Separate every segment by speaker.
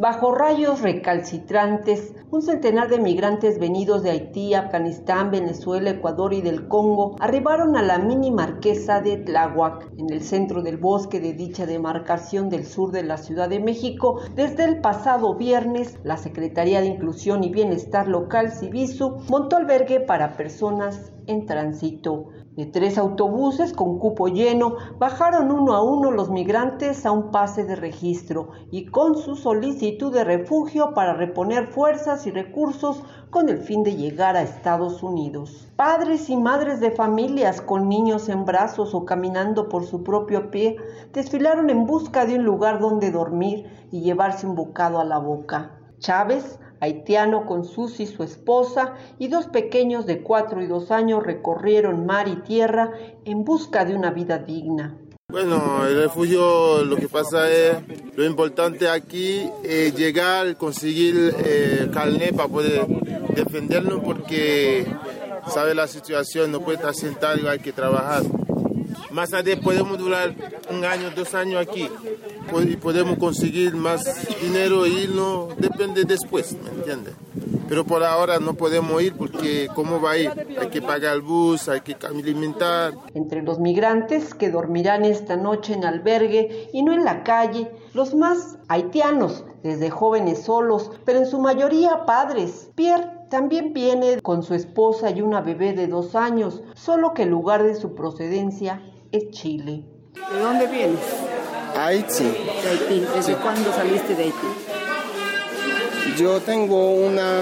Speaker 1: Bajo rayos recalcitrantes, un centenar de migrantes venidos de Haití, Afganistán, Venezuela, Ecuador y del Congo arribaron a la mini marquesa de Tláhuac, en el centro del bosque de dicha demarcación del sur de la Ciudad de México. Desde el pasado viernes, la Secretaría de Inclusión y Bienestar Local, Civisu, montó albergue para personas en tránsito. De 3 autobuses con cupo lleno, bajaron uno a uno los migrantes a un pase de registro y con su solicitud de refugio para reponer fuerzas y recursos con el fin de llegar a Estados Unidos. Padres y madres de familias con niños en brazos o caminando por su propio pie desfilaron en busca de un lugar donde dormir y llevarse un bocado a la boca. Chávez, haitiano con Susi, su esposa, y 2 pequeños de 4 y 2 años recorrieron mar y tierra en busca de una vida digna.
Speaker 2: Bueno, el refugio, lo que pasa es, lo importante aquí es llegar, conseguir carnet para poder defendernos, porque sabe la situación, no puede estar sentado, hay que trabajar. Más tarde podemos durar 1 año, 2 años aquí y podemos conseguir más dinero y no depende después, ¿me entiendes? Pero por ahora no podemos ir porque ¿cómo va a ir? Hay que pagar el bus, hay que alimentar.
Speaker 1: Entre los migrantes que dormirán esta noche en albergue y no en la calle, los más haitianos, desde jóvenes solos, pero en su mayoría padres. Pierre también viene con su esposa y una bebé de 2 años, solo que el lugar de su procedencia es Chile.
Speaker 3: ¿De dónde vienes?
Speaker 4: Haití.
Speaker 3: De Haití. ¿Desde cuándo saliste de Haití?
Speaker 4: Yo tengo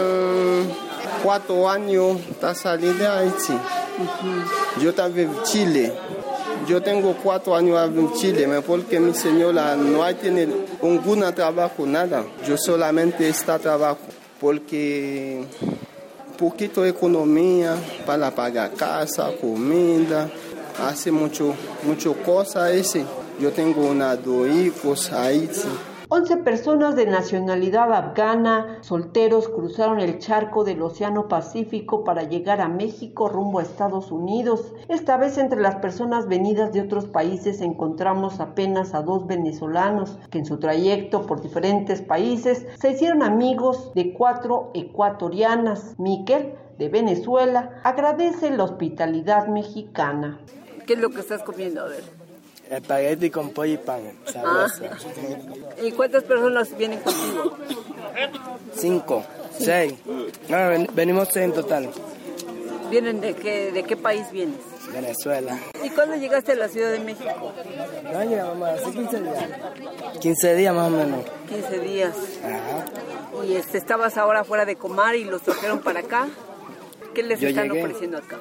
Speaker 4: 4 años de salir de Haití. Yo también en Chile. Yo tengo 4 años en Chile, porque mi señora no tiene ningún trabajo, nada. Yo solamente trabajo porque poquito de economía para pagar casa, comida, hace mucho cosas. Yo tengo 2 hijos ahí.
Speaker 1: 11 personas de nacionalidad afgana, solteros, cruzaron el charco del Océano Pacífico para llegar a México rumbo a Estados Unidos. Esta vez entre las personas venidas de otros países encontramos apenas a 2 venezolanos que en su trayecto por diferentes países se hicieron amigos de 4 ecuatorianas. Miquel, de Venezuela, agradece la hospitalidad mexicana.
Speaker 3: ¿Qué es lo que estás comiendo? A ver.
Speaker 5: Espagueti con pollo y pan, sabroso.
Speaker 3: ¿Y cuántas personas vienen contigo?
Speaker 5: 5, 6. No, venimos 6 en total.
Speaker 3: ¿Vienen de qué país vienes?
Speaker 5: Venezuela.
Speaker 3: ¿Y cuándo llegaste a la Ciudad de México?
Speaker 5: No, llegamos más, hace 15 días. 15 días más o menos.
Speaker 3: 15 días.
Speaker 5: Ajá.
Speaker 3: ¿Y estabas ahora fuera de Comar y los trajeron para acá? ¿Qué les están ofreciendo acá?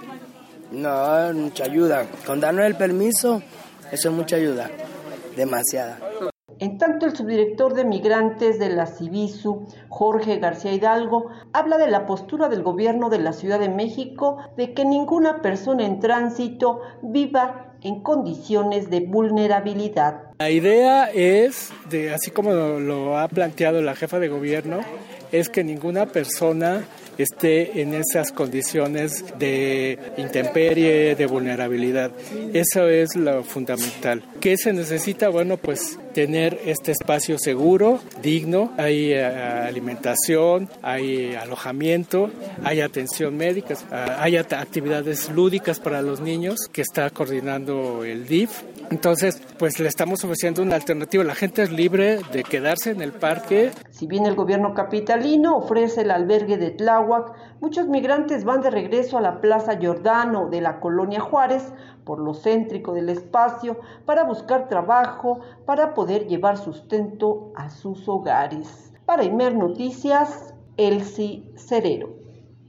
Speaker 5: No, mucha ayuda. Con darnos el permiso, eso es mucha ayuda. Demasiada.
Speaker 1: En tanto, el subdirector de Migrantes de la Civisu, Jorge García Hidalgo, habla de la postura del gobierno de la Ciudad de México de que ninguna persona en tránsito viva en condiciones de vulnerabilidad.
Speaker 6: La idea es, así como lo ha planteado la jefa de gobierno, es que ninguna persona esté en esas condiciones de intemperie, de vulnerabilidad. Eso es lo fundamental. ¿Qué se necesita? Bueno, pues tener este espacio seguro, digno. Hay alimentación, hay alojamiento, hay atención médica, hay actividades lúdicas para los niños que está coordinando el DIF. Entonces, pues le estamos ofreciendo una alternativa. La gente es libre de quedarse en el parque.
Speaker 1: Si bien el gobierno capitalino ofrece el albergue de Tláhuac, muchos migrantes van de regreso a la Plaza Giordano de la Colonia Juárez, por lo céntrico del espacio, para buscar trabajo, para poder llevar sustento a sus hogares. Para Imer Noticias, Elsie Cerero.